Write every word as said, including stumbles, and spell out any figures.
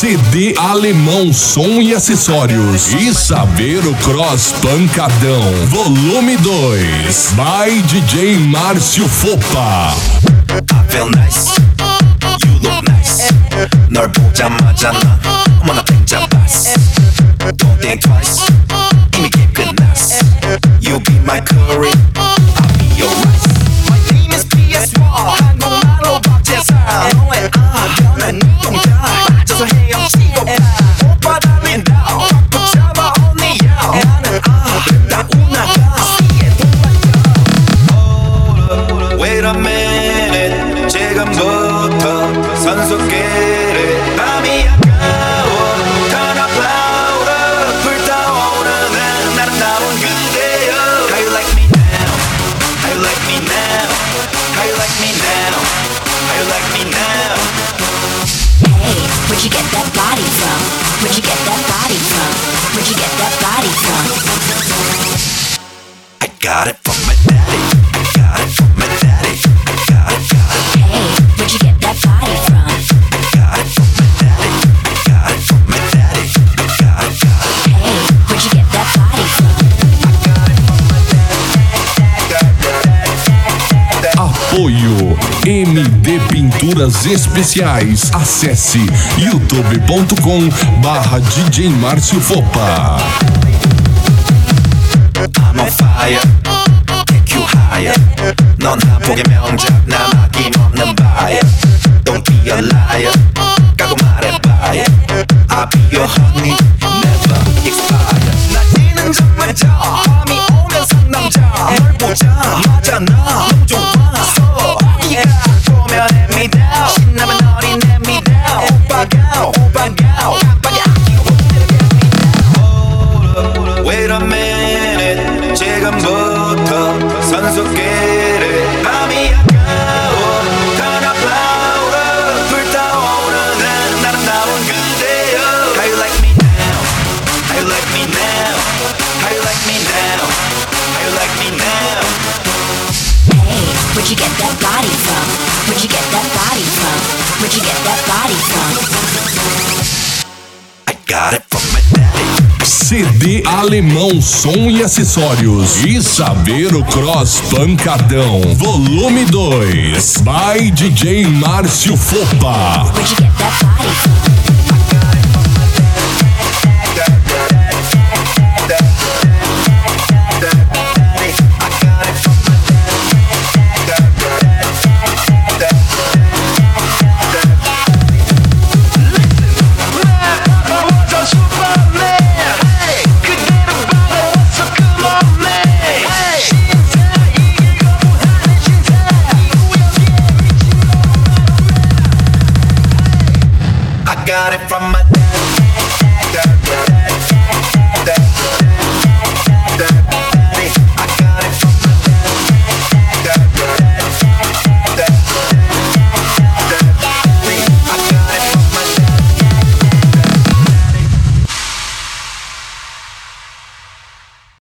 C D Alemão, som e acessórios. E saber o Cross Pancadão, volume dois, by D J Márcio Fopa. I feel nice, you look nice. 널 보자마자 난 어머나 땡잡았어. Don't think twice, 이미 끝났어. You be my curry, I'll be your rice. My name is P S Y, 한국말로 박재상. 너의 아련한 눈동자 빠져서 헤엄치고 가. 오빠 달린다, 꽉 잡아 언니 야. 나는 아름다운 아가씨의 동반자. Wait a minute, 지금부터 선수끼리 밤이 아까워. Turn up louder, 불타오르는 아름다운 그대여. How you like me now? How you like me now? How you like me now? How you like me now? Hey, where'd you get that body from? Where'd you get that body from? Where'd you get that body from? I got it from my daddy. I got it from my daddy. I got it, got it. Hey, where'd you get that body from? I got it from my daddy. I got it from my daddy. I got it, got it. Hey, where'd you get that body from? Apoio M D Pinturas Especiais. Acesse youtube ponto com barra D J Márcio Fopa. I'm on fire, take you higher. 넌 한폭의 명작, 나 아낌없는 buyer. Don't be a liar, 까고 말해봐요. I'll be your honey, never expire. 날뛰는 정말자, 밤이 오면 상남자. 널 보자마자 나 너무 좋았어. 네가 보면 hand me down, 신나면 너리 let me down. 오빠가 오빠가 깜빡이 아끼고 Wait a minute, 지금부터 선수끼리 밤이 아까워. Turn up louder, 불타오르는 아름다운 그대여. How you like me now? How you like me now? How you like me now? How you like me now? Hey, where'd you get that body from? Where'd you get that body from? Where'd you get that body from? I got it from my daddy. C D Alemão, som e acessórios. E saber o Cross Pancadão, volume dois, by D J Márcio Fopa. Where'd you get that body from? Got it from my dad.